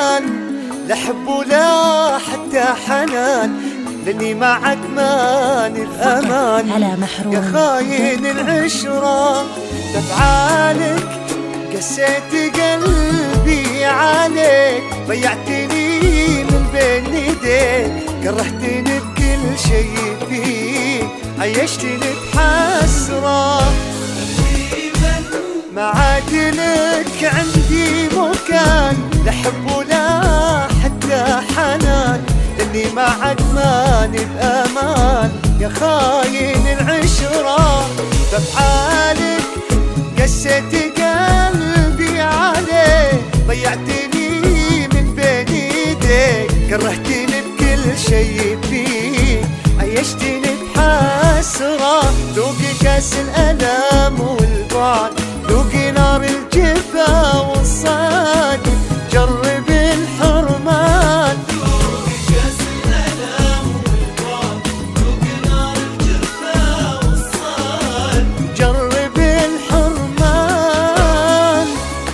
زمان، لا حب ولا حتى حنان، لاني معك ماني بأمان. يا خاين العشرة بأفعالك قسيت قلبي عليك، ضيعتني من بين ايديك، كرهتني بكل شي فيك، عيشتني بحسرة. ما عاد لك عندي مكان، لا حب ولا حتى حنان، لاني معك ماني بأمان. يا خاين العشرة بأفعالك قسيت قلبي عليك، ضيعتني من بين ايديك، كرهتني بكل شي فيك، عيشتني بحسرة. ذوقي كاس الألم والبعد، ذوقي نار الجفا والصد، جرب الحرمان. ذوقي كاس الألم والبعد، ذوقي نار الجفا والصد، جرب الحرمان.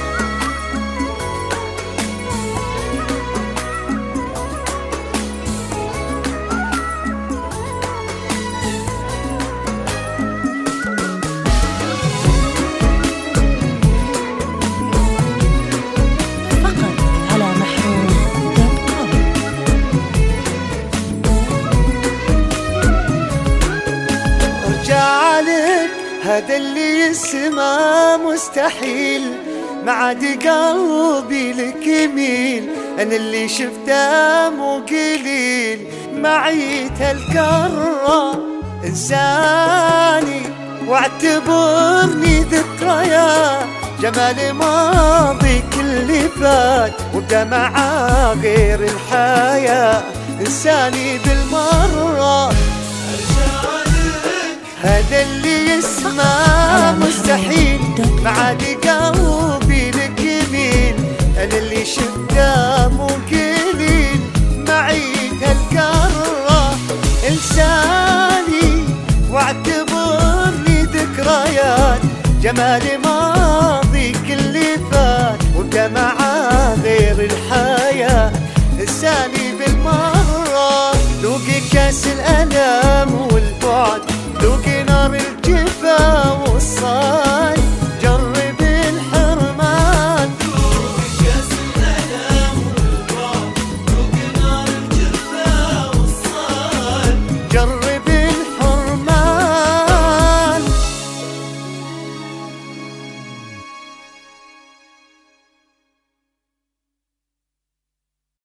هذا اللي يسمى مستحيل، ما عاد قلبي لك يميل، انا اللي شفته مو قليل، معيت هالكرة انساني واعتبرني ذكريات، جمال ماضي كل فات وابدا معاه غير الحياة، انساني بالمرة. هذا اللي يسمى مستحيل، ما عاد قلبي لك يميل، انا اللي شفته مو قليل، معيت هالكرة انساني واعتبرني ذكريات، جمال ماضي كل فات وابدا معاه